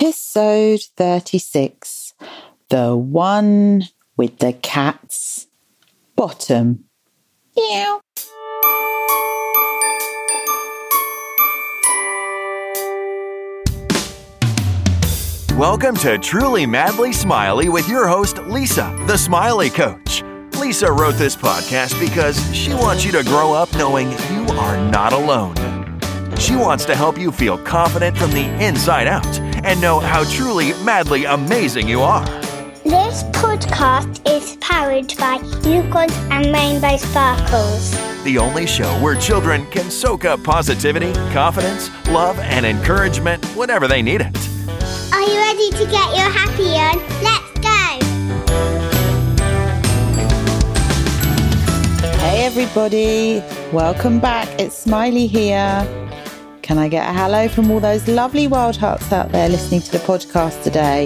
Episode 36, the one with the cat's bottom. Meow. Welcome to Truly Madly Smiley with your host, Lisa, the Smiley Coach. Lisa wrote this podcast because she wants you to grow up knowing you are not alone. She wants to help you feel confident from the inside out and know how truly madly amazing you are. This podcast is powered by unicorns and rainbow sparkles. The only show where children can soak up positivity, confidence, love, and encouragement whenever they need it. Are you ready to get your happy on? Let's go! Hey everybody, welcome back. It's Smiley here. Can I get a hello from all those lovely wild hearts out there listening to the podcast today?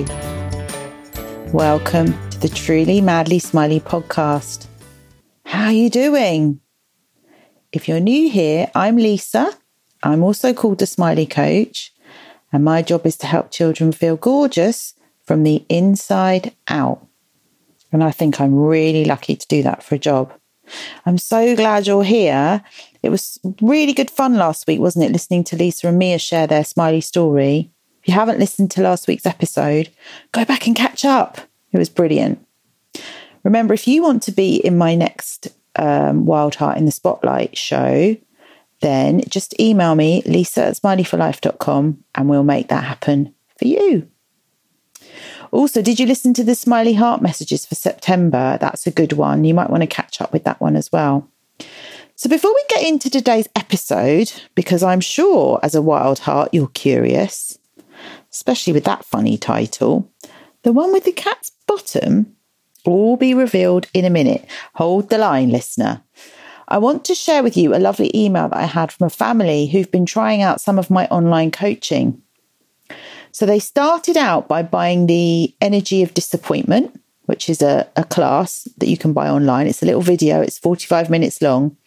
Welcome to the Truly Madly Smiley podcast. How are you doing? If you're new here, I'm Lisa. I'm also called the Smiley Coach, and my job is to help children feel gorgeous from the inside out. And I think I'm really lucky to do that for a job. I'm so glad you're here. It was really good fun last week, wasn't it? Listening to Lisa and Mia share their Smiley story. If you haven't listened to last week's episode, go back and catch up. It was brilliant. Remember, if you want to be in my next Wild Heart in the Spotlight show, then just email me, lisa@smileyforlife.com, and we'll make that happen for you. Also, did you listen to the Smiley Heart messages for September? That's a good one. You might want to catch up with that one as well. So before we get into today's episode, because I'm sure as a wild heart you're curious, especially with that funny title, the one with the cat's bottom will be revealed in a minute. Hold the line, listener. I want to share with you a lovely email that I had from a family who've been trying out some of my online coaching. So they started out by buying the Energy of Disappointment, which is a class that you can buy online. It's a little video. It's 45 minutes long.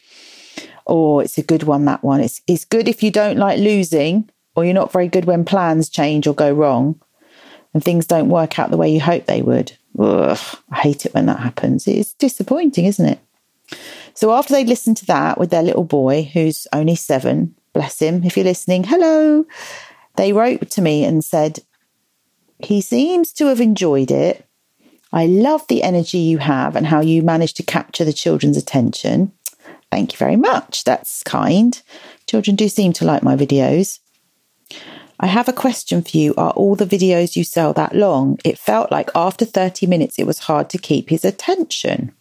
Oh, it's a good one, that one. It's good if you don't like losing, or you're not very good when plans change or go wrong and things don't work out the way you hope they would. Ugh, I hate it when that happens. It's disappointing, isn't it? So after they'd listened to that with their little boy, who's only 7, bless him, if you're listening, hello, they wrote to me and said, he seems to have enjoyed it. I love the energy you have and how you manage to capture the children's attention. Thank you very much. That's kind. Children do seem to like my videos. I have a question for you. Are all the videos you sell that long? It felt like after 30 minutes, it was hard to keep his attention.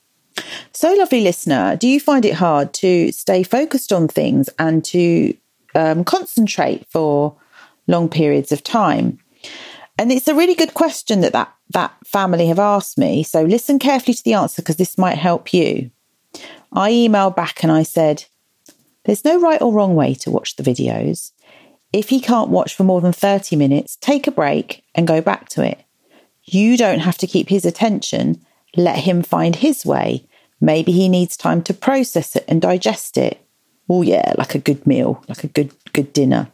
So, lovely listener, do you find it hard to stay focused on things and to concentrate for long periods of time? And it's a really good question that family have asked me. So listen carefully to the answer, because this might help you. I emailed back and I said, there's no right or wrong way to watch the videos. If he can't watch for more than 30 minutes, take a break and go back to it. You don't have to keep his attention. Let him find his way. Maybe he needs time to process it and digest it. Oh yeah, like a good meal, like a good dinner.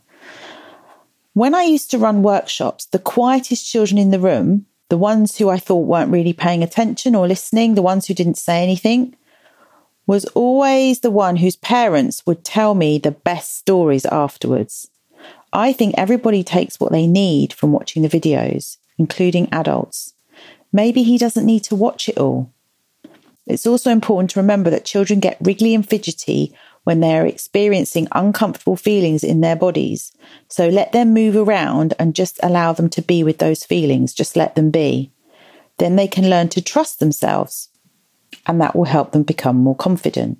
When I used to run workshops, the quietest children in the room, the ones who I thought weren't really paying attention or listening, the ones who didn't say anything, was always the one whose parents would tell me the best stories afterwards. I think everybody takes what they need from watching the videos, including adults. Maybe he doesn't need to watch it all. It's also important to remember that children get wriggly and fidgety when they are experiencing uncomfortable feelings in their bodies. So let them move around and just allow them to be with those feelings. Just let them be. Then they can learn to trust themselves, and that will help them become more confident.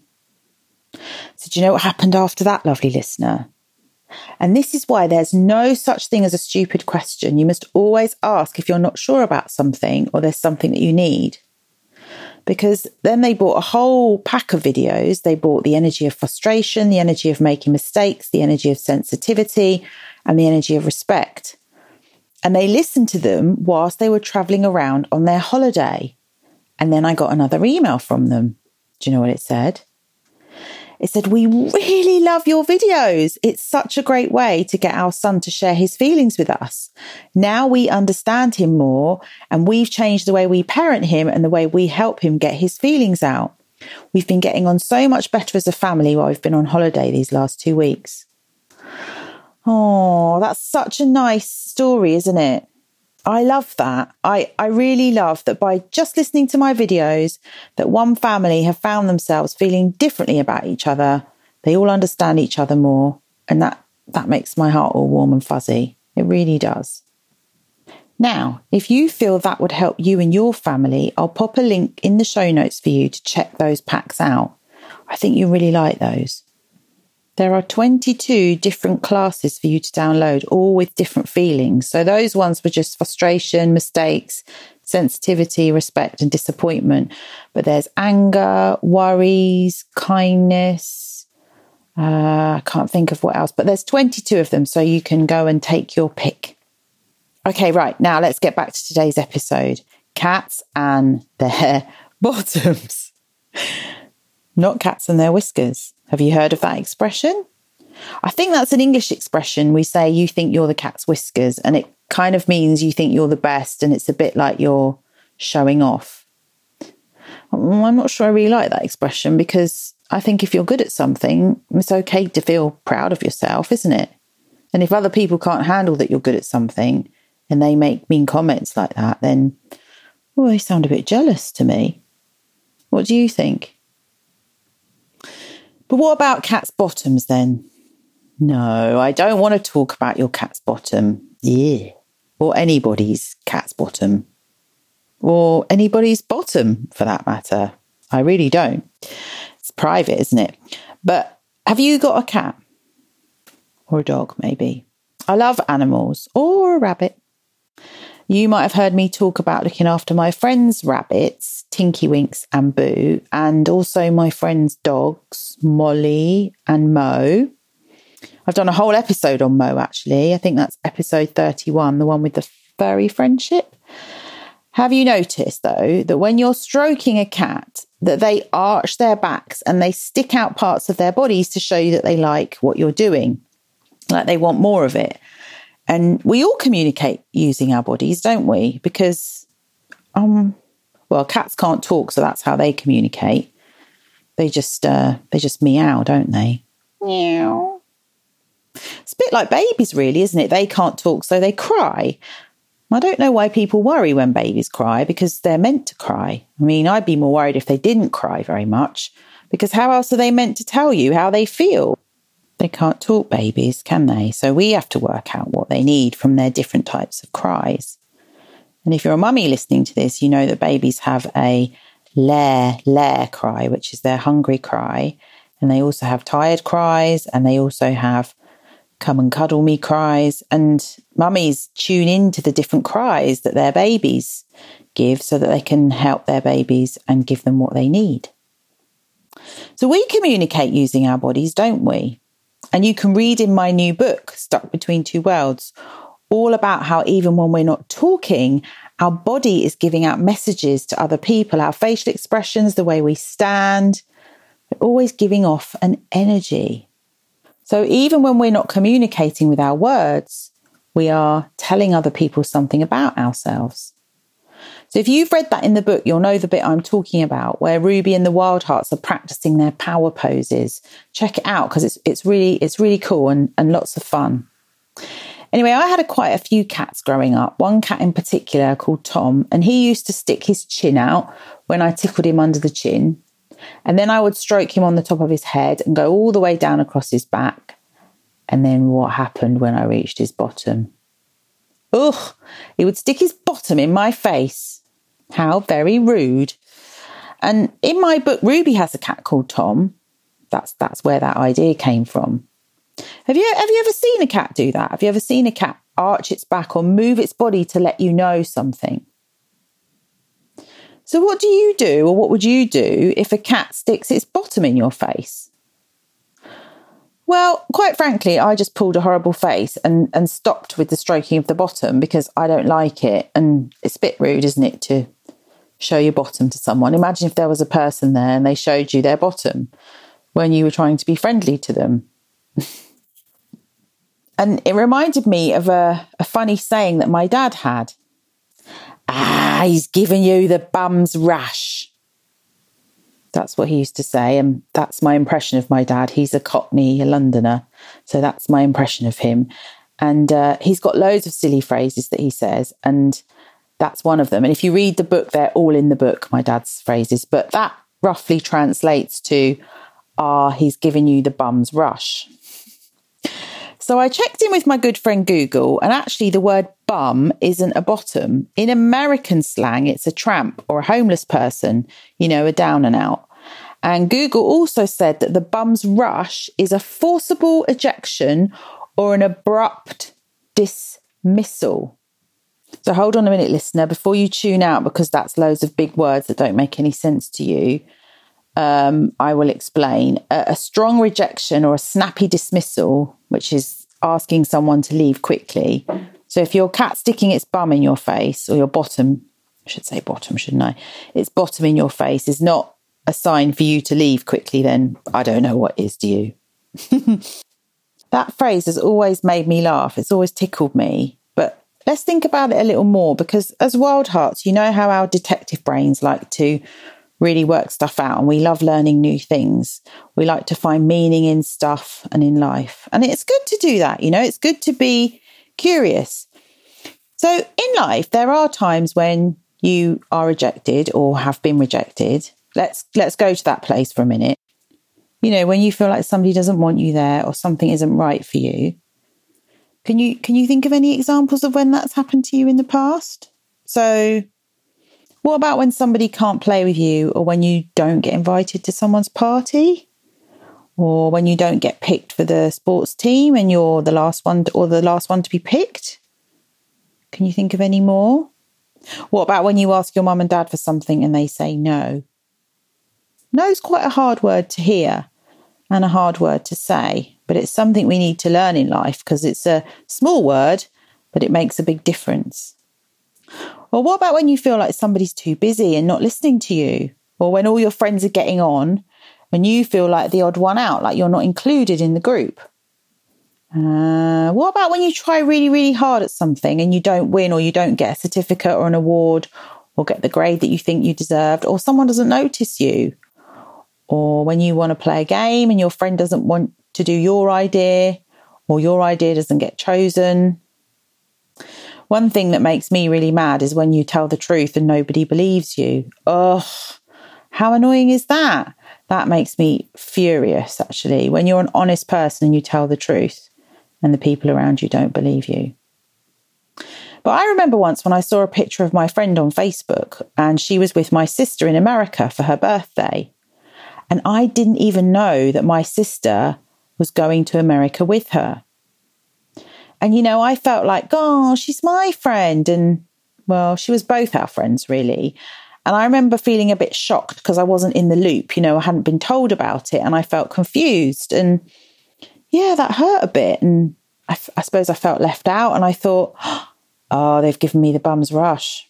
So do you know what happened after that, lovely listener? And this is why there's no such thing as a stupid question. You must always ask if you're not sure about something or there's something that you need. Because then they bought a whole pack of videos. They bought the energy of frustration, the energy of making mistakes, the energy of sensitivity, and the energy of respect. And they listened to them whilst they were travelling around on their holiday. And then I got another email from them. Do you know what it said? It said, "We really love your videos. It's such a great way to get our son to share his feelings with us. Now we understand him more, and we've changed the way we parent him and the way we help him get his feelings out. We've been getting on so much better as a family while we've been on holiday these last 2 weeks." Oh, that's such a nice story, isn't it? I love that. I really love that by just listening to my videos, that one family have found themselves feeling differently about each other. They all understand each other more. And that makes my heart all warm and fuzzy. It really does. Now, if you feel that would help you and your family, I'll pop a link in the show notes for you to check those packs out. I think you'll really like those. There are 22 different classes for you to download, all with different feelings. So those ones were just frustration, mistakes, sensitivity, respect, and disappointment. But there's anger, worries, kindness. I can't think of what else, but there's 22 of them. So you can go and take your pick. Okay, right. Now let's get back to today's episode. Cats and their bottoms. Not cats and their whiskers. Have you heard of that expression? I think that's an English expression. We say you think you're the cat's whiskers, and it kind of means you think you're the best, and it's a bit like you're showing off. I'm not sure I really like that expression, because I think if you're good at something, it's okay to feel proud of yourself, isn't it? And if other people can't handle that you're good at something and they make mean comments like that, then, well, they sound a bit jealous to me. What do you think? But what about cat's bottoms then? No, I don't want to talk about your cat's bottom. Yeah. Or anybody's cat's bottom. Or anybody's bottom, for that matter. I really don't. It's private, isn't it? But have you got a cat? Or a dog, maybe? I love animals. Or a rabbit. You might have heard me talk about looking after my friends' rabbits, Tinky Winks and Boo, and also my friends' dogs, Molly and Mo. I've done a whole episode on Mo, actually. I think that's episode 31, the one with the furry friendship. Have you noticed, though, that when you're stroking a cat, that they arch their backs and they stick out parts of their bodies to show you that they like what you're doing, like they want more of it? And we all communicate using our bodies, don't we? Because, cats can't talk, so that's how they communicate. They just meow, don't they? Meow. It's a bit like babies, really, isn't it? They can't talk, so they cry. I don't know why people worry when babies cry, because they're meant to cry. I mean, I'd be more worried if they didn't cry very much, because how else are they meant to tell you how they feel? They can't talk, babies, can they? So we have to work out what they need from their different types of cries. And if you're a mummy listening to this, you know that babies have a lair cry, which is their hungry cry. And they also have tired cries, and they also have come and cuddle me cries. And mummies tune into the different cries that their babies give so that they can help their babies and give them what they need. So we communicate using our bodies, don't we? And you can read in my new book, Stuck Between Two Worlds, all about how even when we're not talking, our body is giving out messages to other people, our facial expressions, the way we stand, we're always giving off an energy. So even when we're not communicating with our words, we are telling other people something about ourselves. So if you've read that in the book, you'll know the bit I'm talking about, where Ruby and the Wildhearts are practicing their power poses. Check it out, because it's really cool and lots of fun. Anyway, I had quite a few cats growing up. One cat in particular called Tom, and he used to stick his chin out when I tickled him under the chin. And then I would stroke him on the top of his head and go all the way down across his back. And then what happened when I reached his bottom? Ugh, he would stick his bottom in my face. How very rude. And in my book, Ruby has a cat called Tom. That's where that idea came from. Have you ever seen a cat do that? Have you ever seen a cat arch its back or move its body to let you know something? So what do you do, or what would you do if a cat sticks its bottom in your face? Well, quite frankly, I just pulled a horrible face and stopped with the stroking of the bottom, because I don't like it. And it's a bit rude, isn't it, to show your bottom to someone? Imagine if there was a person there and they showed you their bottom. when you were trying to be friendly to them. And it reminded me of a funny saying that my dad had. He's giving you the bum's rush. That's what he used to say. And that's my impression of my dad. He's a Cockney, a Londoner. So that's my impression of him. And he's got loads of silly phrases that he says. And that's one of them. And if you read the book, they're all in the book, my dad's phrases. But that roughly translates to, he's giving you the bum's rush. So I checked in with my good friend Google, and actually the word bum isn't a bottom. In American slang, it's a tramp or a homeless person, a down and out. And Google also said that the bum's rush is a forcible ejection or an abrupt dismissal. So hold on a minute, listener, before you tune out, because that's loads of big words that don't make any sense to you. I will explain. A strong rejection or a snappy dismissal, which is asking someone to leave quickly. So if your cat's sticking its bum in your face, or your bottom, I should say bottom, shouldn't I? Its bottom in your face is not a sign for you to leave quickly, then I don't know what is to you. That phrase has always made me laugh. It's always tickled me. But let's think about it a little more, because as wild hearts, you know how our detective brains like to really work stuff out, and we love learning new things. We like to find meaning in stuff and in life. And it's good to do that, it's good to be curious. So in life, there are times when you are rejected or have been rejected. Let's go to that place for a minute. When you feel like somebody doesn't want you there or something isn't right for you. Can you think of any examples of when that's happened to you in the past? So what about when somebody can't play with you, or when you don't get invited to someone's party, or when you don't get picked for the sports team and you're the last one to be picked? Can you think of any more? What about when you ask your mum and dad for something and they say no? No is quite a hard word to hear and a hard word to say, but it's something we need to learn in life, because it's a small word, but it makes a big difference. Or what about when you feel like somebody's too busy and not listening to you? Or when all your friends are getting on and you feel like the odd one out, like you're not included in the group? What about when you try really, really hard at something and you don't win, or you don't get a certificate or an award, or get the grade that you think you deserved, or someone doesn't notice you? Or when you want to play a game and your friend doesn't want to do your idea, or your idea doesn't get chosen? One thing that makes me really mad is when you tell the truth and nobody believes you. Oh, how annoying is that? That makes me furious, actually, when you're an honest person and you tell the truth and the people around you don't believe you. But I remember once when I saw a picture of my friend on Facebook, and she was with my sister in America for her birthday. And I didn't even know that my sister was going to America with her. And, I felt like, she's my friend. And, well, she was both our friends, really. And I remember feeling a bit shocked because I wasn't in the loop. I hadn't been told about it, and I felt confused. And, yeah, that hurt a bit. And I suppose I felt left out, and I thought, they've given me the bum's rush.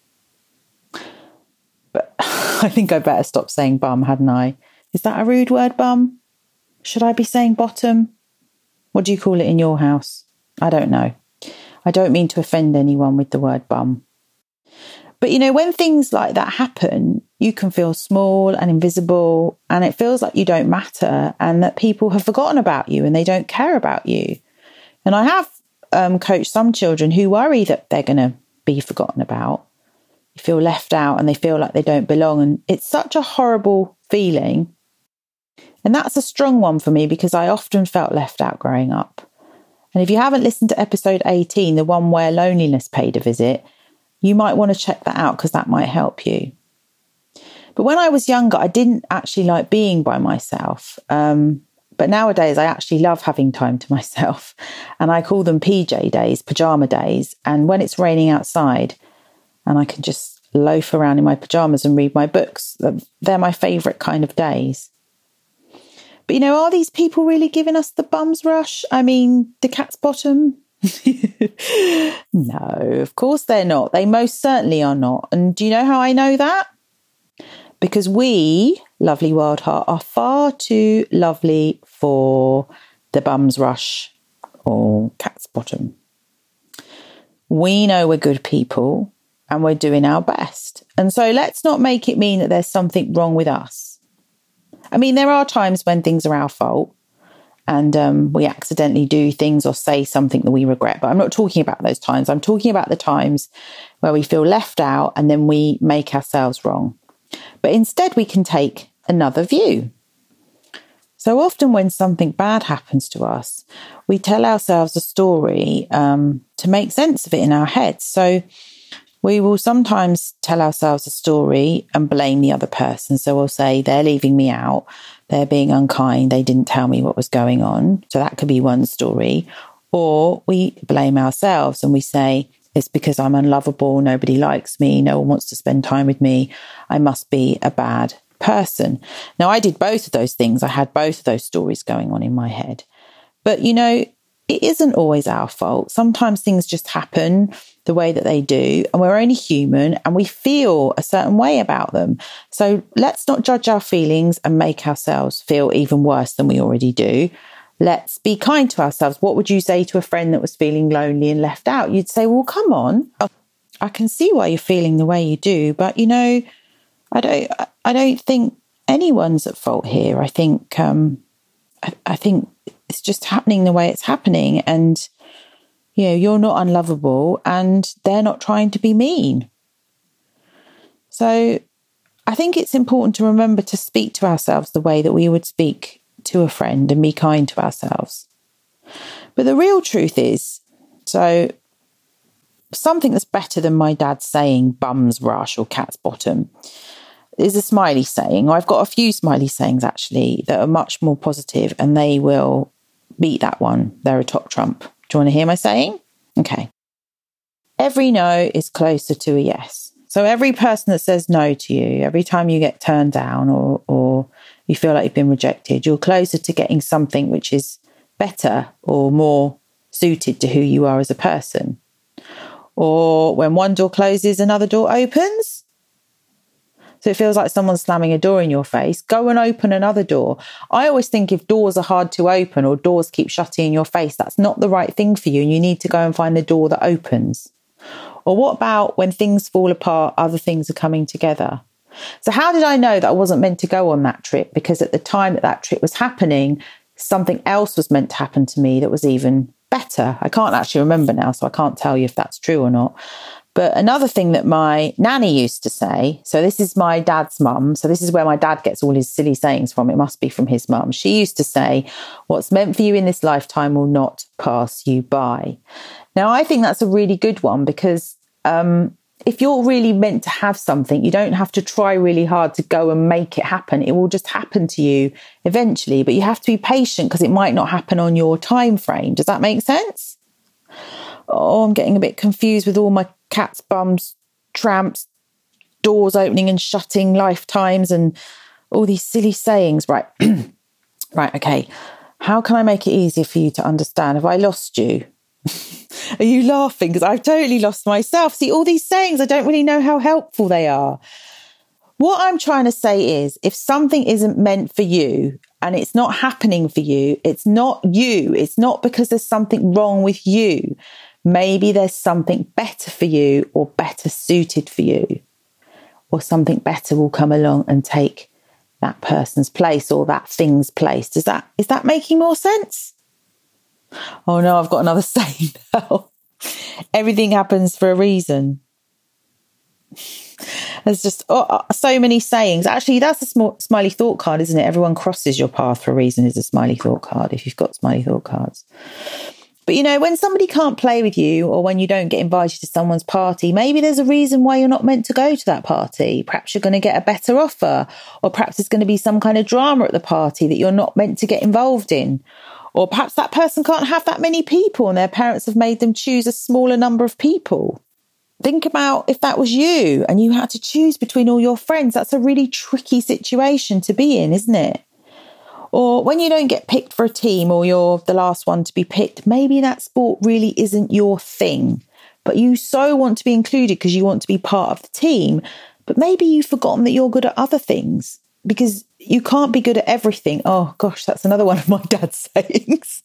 But I think I better stop saying bum, hadn't I? Is that a rude word, bum? Should I be saying bottom? What do you call it in your house? I don't know. I don't mean to offend anyone with the word bum. But, when things like that happen, you can feel small and invisible, and it feels like you don't matter, and that people have forgotten about you and they don't care about you. And I have coached some children who worry that they're going to be forgotten about. They feel left out and they feel like they don't belong. And it's such a horrible feeling. And that's a strong one for me, because I often felt left out growing up. And if you haven't listened to episode 18, the one where loneliness paid a visit, you might want to check that out, because that might help you. But when I was younger, I didn't actually like being by myself. But nowadays, I actually love having time to myself. And I call them PJ days, pajama days. And when it's raining outside and I can just loaf around in my pajamas and read my books, they're my favourite kind of days. But, are these people really giving us the bum's rush? I mean, the cat's bottom? No, of course they're not. They most certainly are not. And do you know how I know that? Because we lovely wild heart are far too lovely for the bum's rush or cat's bottom. We know we're good people and we're doing our best. And so let's not make it mean that there's something wrong with us. I mean, there are times when things are our fault and we accidentally do things or say something that we regret. But I'm not talking about those times. I'm talking about the times where we feel left out and then we make ourselves wrong. But instead, we can take another view. So often when something bad happens to us, we tell ourselves a story to make sense of it in our heads. So we will sometimes tell ourselves a story and blame the other person. So we'll say, they're leaving me out. They're being unkind. They didn't tell me what was going on. So that could be one story. Or we blame ourselves and we say, it's because I'm unlovable. Nobody likes me. No one wants to spend time with me. I must be a bad person. Now, I did both of those things. I had both of those stories going on in my head. But, you know, it isn't always our fault. Sometimes things just happen the way that they do, and we're only human and we feel a certain way about them. So let's not judge our feelings and make ourselves feel even worse than we already do. Let's be kind to ourselves. What would you say to a friend that was feeling lonely and left out? You'd say, well, come on, I can see why you're feeling the way you do, but, you know, I don't think anyone's at fault here. I think it's just happening the way it's happening, and you know, you're not unlovable and they're not trying to be mean. So I think it's important to remember to speak to ourselves the way that we would speak to a friend and be kind to ourselves. But the real truth is, so something that's better than my dad saying bum's rush or cat's bottom is a smiley saying. I've got a few smiley sayings actually that are much more positive and they will beat that one. They're a top trump. Do you want to hear my saying? Okay. Every no is closer to a yes. So every person that says no to you, every time you get turned down or you feel like you've been rejected, you're closer to getting something which is better or more suited to who you are as a person. Or when one door closes, another door opens. So it feels like someone's slamming a door in your face. Go and open another door. I always think if doors are hard to open or doors keep shutting in your face, that's not the right thing for you and you need to go and find the door that opens. Or what about when things fall apart, other things are coming together? So how did I know that I wasn't meant to go on that trip? Because at the time that that trip was happening, something else was meant to happen to me that was even better. I can't actually remember now, so I can't tell you if that's true or not. But another thing that my nanny used to say, so this is my dad's mum, so this is where my dad gets all his silly sayings from. It must be from his mum. She used to say, what's meant for you in this lifetime will not pass you by. Now, I think that's a really good one because if you're really meant to have something, you don't have to try really hard to go and make it happen. It will just happen to you eventually, but you have to be patient because it might not happen on your time frame. Does that make sense? Oh, I'm getting a bit confused with all my cats, bums, tramps, doors opening and shutting, lifetimes and all these silly sayings. Right. Right. Okay. How can I make it easier for you to understand? Have I lost you? Are you laughing? Because I've totally lost myself. See, all these sayings, I don't really know how helpful they are. What I'm trying to say is if something isn't meant for you and it's not happening for you, it's not you. It's not because there's something wrong with you. Maybe there's something better for you or better suited for you, or something better will come along and take that person's place or that thing's place. Is that making more sense? Oh no, I've got another saying now. Everything happens for a reason. There's just so many sayings. Actually, that's a smiley thought card, isn't it? Everyone crosses your path for a reason is a smiley thought card, if you've got smiley thought cards. But, you know, when somebody can't play with you or when you don't get invited to someone's party, maybe there's a reason why you're not meant to go to that party. Perhaps you're going to get a better offer, or perhaps there's going to be some kind of drama at the party that you're not meant to get involved in. Or perhaps that person can't have that many people and their parents have made them choose a smaller number of people. Think about if that was you and you had to choose between all your friends. That's a really tricky situation to be in, isn't it? Or when you don't get picked for a team or you're the last one to be picked, maybe that sport really isn't your thing, but you so want to be included because you want to be part of the team, but maybe you've forgotten that you're good at other things. because you can't be good at everything. Oh gosh, that's another one of my dad's sayings.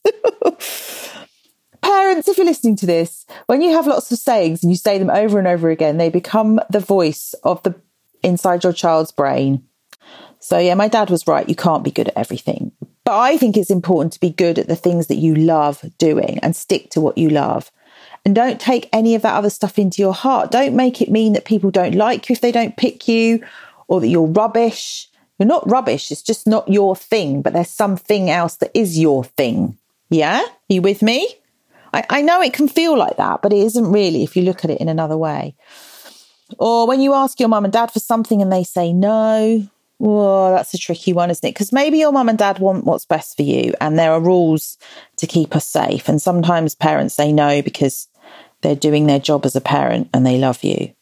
Parents, if you're listening to this, when you have lots of sayings and you say them over and over again, they become the voice of the inside your child's brain. So yeah, my dad was right. You can't be good at everything. But I think it's important to be good at the things that you love doing and stick to what you love. And don't take any of that other stuff into your heart. Don't make it mean that people don't like you if they don't pick you, or that you're rubbish. You're not rubbish. It's just not your thing, but there's something else that is your thing. Yeah? Are you with me? I know it can feel like that, but it isn't really if you look at it in another way. Or when you ask your mum and dad for something and they say no, oh, that's a tricky one, isn't it? Because maybe your mum and dad want what's best for you and there are rules to keep us safe. And sometimes parents say no because they're doing their job as a parent and they love you.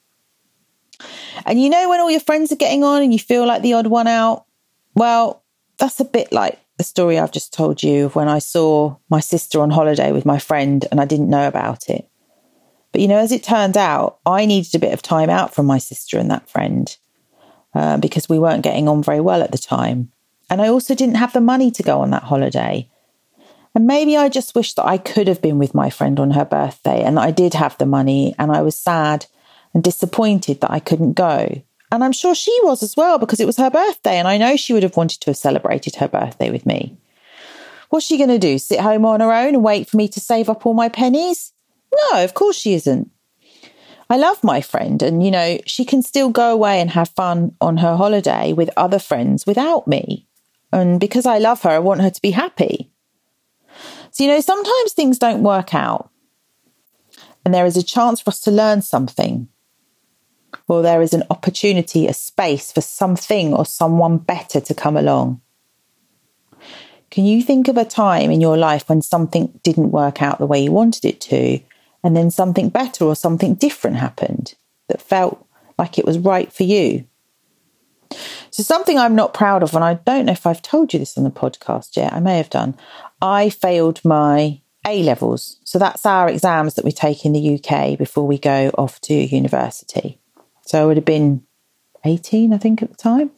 And you know when all your friends are getting on and you feel like the odd one out? Well, that's a bit like the story I've just told you of when I saw my sister on holiday with my friend and I didn't know about it. But, you know, as it turned out, I needed a bit of time out from my sister and that friend because we weren't getting on very well at the time. And I also didn't have the money to go on that holiday. And maybe I just wished that I could have been with my friend on her birthday and that I did have the money, and I was sad and disappointed that I couldn't go. And I'm sure she was as well, because it was her birthday and I know she would have wanted to have celebrated her birthday with me. What's she going to do? Sit home on her own and wait for me to save up all my pennies? No, of course she isn't. I love my friend and, you know, she can still go away and have fun on her holiday with other friends without me. And because I love her, I want her to be happy. So, you know, sometimes things don't work out and there is a chance for us to learn something. Or there is an opportunity, a space for something or someone better to come along. Can you think of a time in your life when something didn't work out the way you wanted it to, and then something better or something different happened that felt like it was right for you? So something I'm not proud of, and I don't know if I've told you this on the podcast yet, I may have done, I failed my A-levels. So that's our exams that we take in the UK before we go off to university. So I would have been 18, I think, at the time.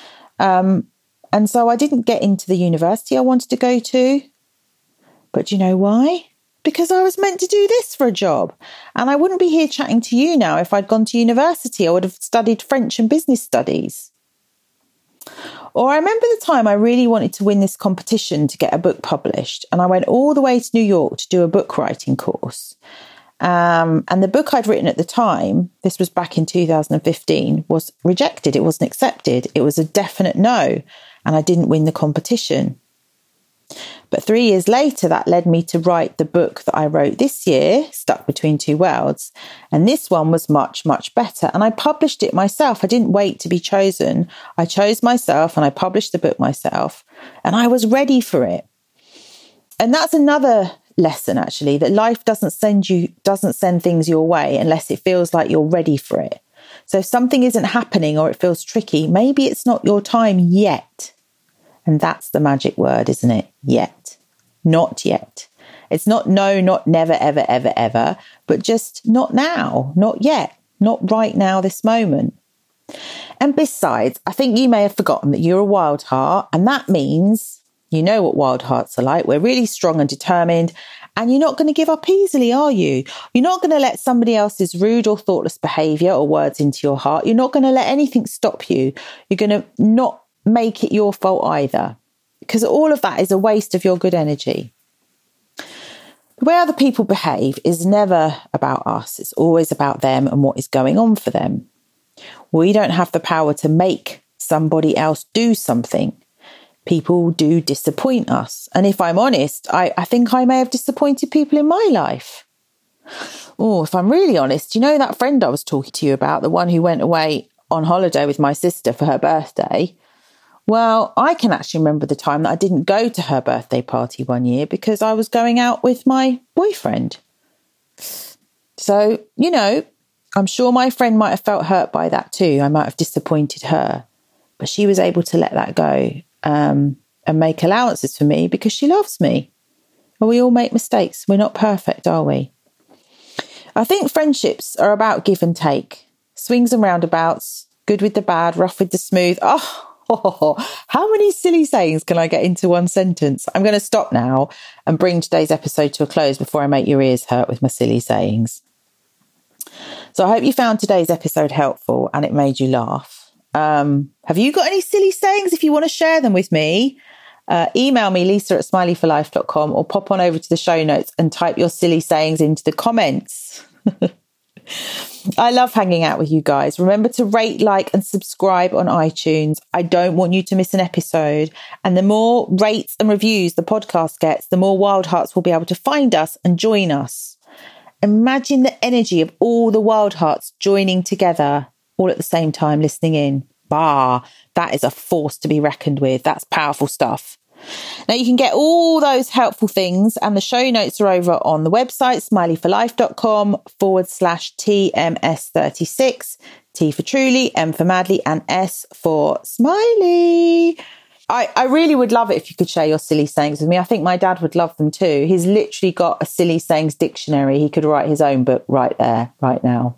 And so I didn't get into the university I wanted to go to. But do you know why? Because I was meant to do this for a job. And I wouldn't be here chatting to you now if I'd gone to university. I would have studied French and business studies. Or I remember the time I really wanted to win this competition to get a book published. And I went all the way to New York to do a book writing course. And the book I'd written at the time, this was back in 2015, was rejected. It wasn't accepted. It was a definite no. And I didn't win the competition. But 3 years later, that led me to write the book that I wrote this year, Stuck Between Two Worlds. And this one was much, much better. And I published it myself. I didn't wait to be chosen. I chose myself and I published the book myself. And I was ready for it. And that's another lesson, actually, that life doesn't send things your way unless it feels like you're ready for it. So if something isn't happening or it feels tricky, maybe it's not your time yet. And that's the magic word, isn't it? Yet. Not yet. It's not no, not never, ever, ever, ever, but just not now, not yet, not right now, this moment. And besides, I think you may have forgotten that you're a wild heart, and that means you know what wild hearts are like. We're really strong and determined, and you're not going to give up easily, are you? You're not going to let somebody else's rude or thoughtless behaviour or words into your heart. You're not going to let anything stop you. You're going to not make it your fault either, because all of that is a waste of your good energy. The way other people behave is never about us. It's always about them and what is going on for them. We don't have the power to make somebody else do something. People do disappoint us. And if I'm honest, I think I may have disappointed people in my life. Oh, if I'm really honest, you know that friend I was talking to you about, the one who went away on holiday with my sister for her birthday? Well, I can actually remember the time that I didn't go to her birthday party one year because I was going out with my boyfriend. So, you know, I'm sure my friend might have felt hurt by that too. I might have disappointed her, but she was able to let that go and make allowances for me because she loves me. Well, we all make mistakes. We're not perfect, are we? I think friendships are about give and take. Swings and roundabouts, good with the bad, rough with the smooth. Oh, How many silly sayings can I get into one sentence? I'm going to stop now and bring today's episode to a close before I make your ears hurt with my silly sayings. So I hope you found today's episode helpful and it made you laugh. Have you got any silly sayings? If you want to share them with me, email me lisa@smileyforlife.com or pop on over to the show notes and type your silly sayings into the comments. I love hanging out with you guys. Remember to rate, like and subscribe on iTunes. I don't want you to miss an episode. And the more rates and reviews the podcast gets, the more Wild Hearts will be able to find us and join us. Imagine the energy of all the Wild Hearts joining together all at the same time, listening in. Bah, that is a force to be reckoned with. That's powerful stuff. Now you can get all those helpful things and the show notes are over on the website smileyforlife.com/TMS36, T for truly, M for madly and S for smiley. I really would love it if you could share your silly sayings with me. I think my dad would love them too. He's literally got a silly sayings dictionary. He could write his own book right there, right now.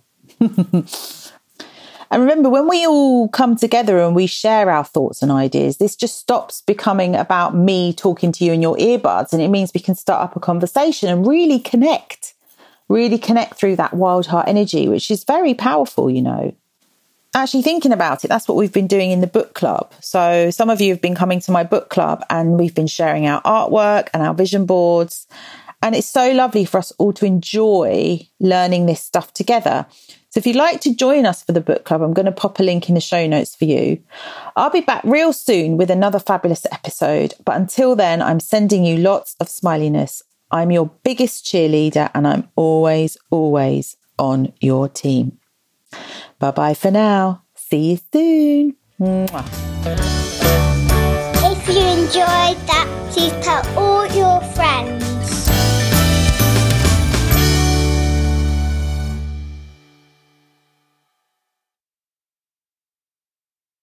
And remember, when we all come together and we share our thoughts and ideas, this just stops becoming about me talking to you in your earbuds. And it means we can start up a conversation and really connect through that wild heart energy, which is very powerful, you know. Actually thinking about it, that's what we've been doing in the book club. So some of you have been coming to my book club and we've been sharing our artwork and our vision boards. And it's so lovely for us all to enjoy learning this stuff together. So if you'd like to join us for the book club, I'm going to pop a link in the show notes for you. I'll be back real soon with another fabulous episode. But until then, I'm sending you lots of smiliness. I'm your biggest cheerleader and I'm always, always on your team. Bye-bye for now. See you soon. Mwah. If you enjoyed that, please tell all your friends.